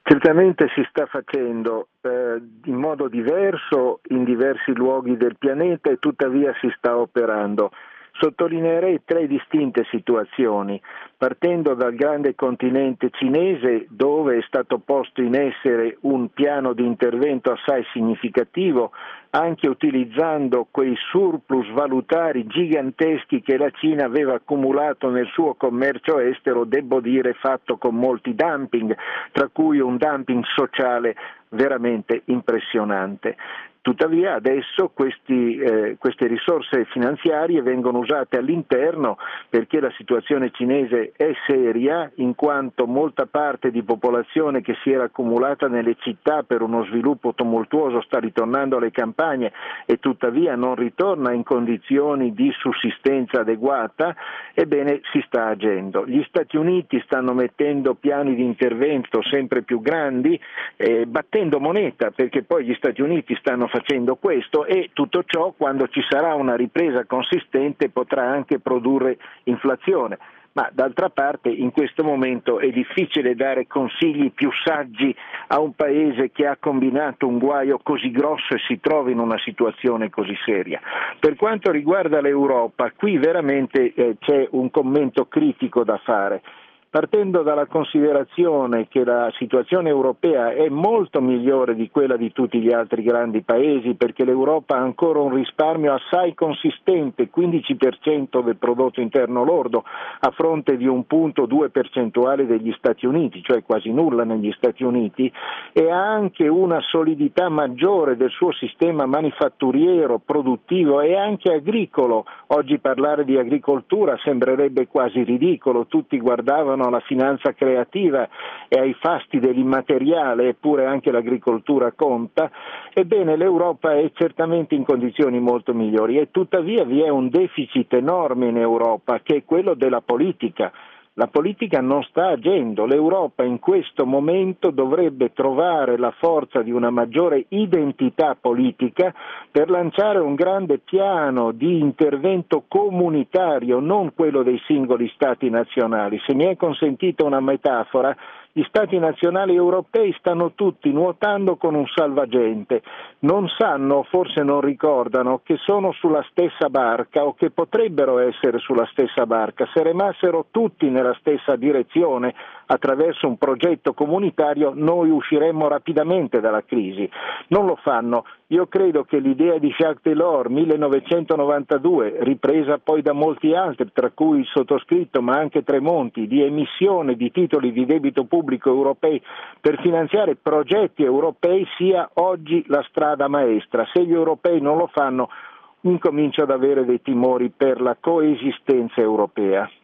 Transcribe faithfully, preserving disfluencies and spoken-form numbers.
Certamente si sta facendo eh, in modo diverso in diversi luoghi del pianeta e tuttavia si sta operando. Sottolineerei tre distinte situazioni, partendo dal grande continente cinese dove è stato posto in essere un piano di intervento assai significativo, anche utilizzando quei surplus valutari giganteschi che la Cina aveva accumulato nel suo commercio estero, devo dire fatto con molti dumping, tra cui un dumping sociale veramente impressionante. Tuttavia adesso questi, eh, queste risorse finanziarie vengono usate all'interno perché la situazione cinese è seria, in quanto molta parte di popolazione che si era accumulata nelle città per uno sviluppo tumultuoso sta ritornando alle campagne e tuttavia non ritorna in condizioni di sussistenza adeguata, ebbene si sta agendo. Gli Stati Uniti stanno mettendo piani di intervento sempre più grandi, eh, battendo moneta, perché poi gli Stati Uniti stanno facendo questo e tutto ciò, quando ci sarà una ripresa consistente, potrà anche produrre inflazione. Ma d'altra parte in questo momento è difficile dare consigli più saggi a un paese che ha combinato un guaio così grosso e si trova in una situazione così seria. Per quanto riguarda l'Europa, qui veramente eh, c'è un commento critico da fare. Partendo dalla considerazione che la situazione europea è molto migliore di quella di tutti gli altri grandi paesi, perché l'Europa ha ancora un risparmio assai consistente, quindici per cento del prodotto interno lordo, a fronte di un punto due percentuale degli Stati Uniti, cioè quasi nulla negli Stati Uniti, e ha anche una solidità maggiore del suo sistema manifatturiero, produttivo e anche agricolo. Oggi parlare di agricoltura sembrerebbe quasi ridicolo, tutti guardavano alla finanza creativa e ai fasti dell'immateriale, eppure anche l'agricoltura conta. Ebbene, l'Europa è certamente in condizioni molto migliori e tuttavia vi è un deficit enorme in Europa, che è quello della politica. La politica non sta agendo, l'Europa in questo momento dovrebbe trovare la forza di una maggiore identità politica per lanciare un grande piano di intervento comunitario, non quello dei singoli Stati nazionali. Se mi è consentita una metafora, gli Stati nazionali europei stanno tutti nuotando con un salvagente, non sanno, forse non ricordano, che sono sulla stessa barca o che potrebbero essere sulla stessa barca. Se remassero tutti nella stessa direzione attraverso un progetto comunitario noi usciremmo rapidamente dalla crisi. Non lo fanno. Io credo che l'idea di Jacques Delors, millenovecentonovantadue, ripresa poi da molti altri, tra cui il sottoscritto ma anche Tremonti, di emissione di titoli di debito pubblico europei per finanziare progetti europei, sia oggi la strada maestra. Se gli europei non lo fanno, incomincio ad avere dei timori per la coesistenza europea.